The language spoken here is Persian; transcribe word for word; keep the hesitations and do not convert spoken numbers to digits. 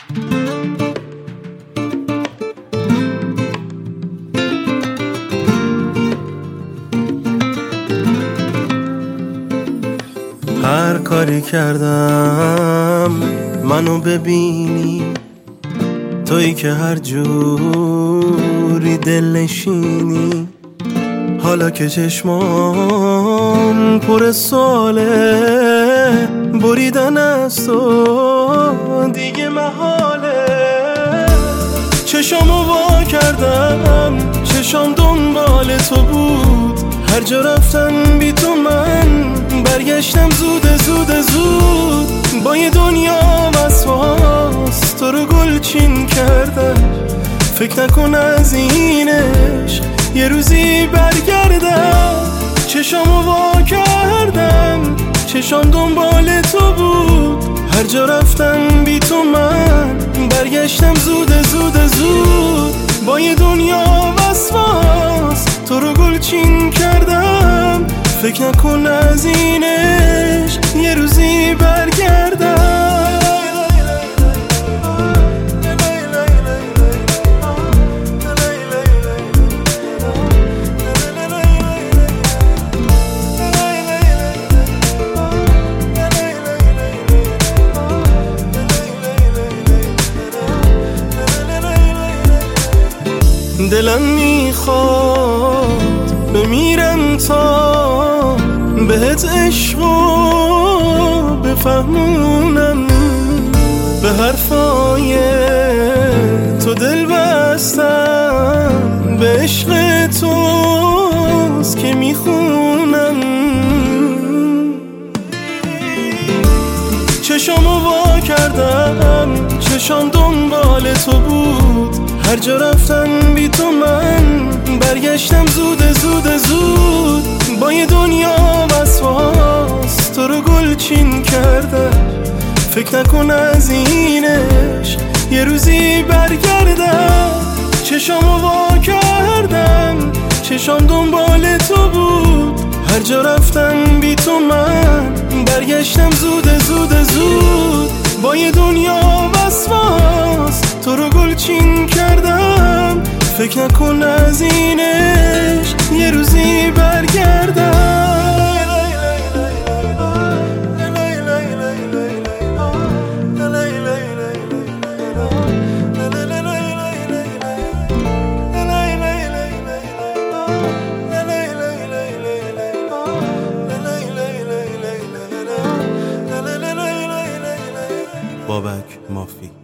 هر کاری کردم منو ببینی، تویی که هر جوری دل نشینی. حالا که چشمام پر ساله، بریدن از تو دیگه محاله. چشامو وا کردم، چشام دنبال تو بود. هر جا رفتن بی تو من برگشتم زود زود زود. با یه دنیا وسواس تو رو گلچین کردم. فکر نکن از این عشق یه روزی برگردم. چشامو وا کردم، چشام دنبال تو بود. هر جا رفتن بی تو من برگشتم زود زود زود. با یه دنیا وسواس تو رو گلچین کردم. فکر نکن از این عشق یه روزی برگردم. دلم میخواد بمیرم تا بهت عشقو بفهمونم. به حرفای تو دل بستم، به عشق توست که میخونم. چشامو وا کردم، چشام دنبال تو بود. هر جا رفتن بی تو من برگشتم زود زود زود. با یه دنیا وسواس تو رو گلچین کردم. فکر نکن از این عشق یه روزی برگردم. چشامو وا کردم، چشام دنبال تو بود. هر جا رفتن بی تو من برگشتم زود زود زود. با یه دنیا وسواس تو رو گلچین کردم. فکر نکن از این عشق یه روزی برگردم. بابک مافی.